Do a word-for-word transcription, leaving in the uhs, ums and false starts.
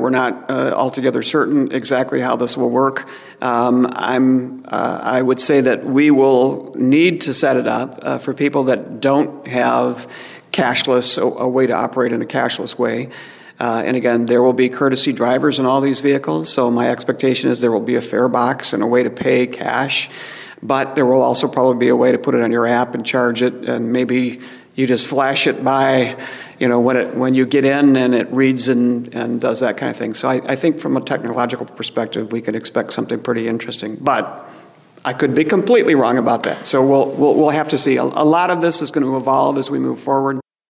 We're not uh, altogether certain exactly how this will work. Um, I'm, uh, I would say that we will need to set it up uh, for people that don't have cashless, a, a way to operate in a cashless way. Uh, and again, there will be courtesy drivers in all these vehicles, so my expectation is there will be a fare box and a way to pay cash, but there will also probably be a way to put it on your app and charge it, and maybe you just flash it by, you know, when it when you get in and it reads and, and does that kind of thing. So I, I think from a technological perspective, we can expect something pretty interesting, but I could be completely wrong about that. So we'll we'll, we'll have to see. A, a lot of this is going to evolve as we move forward.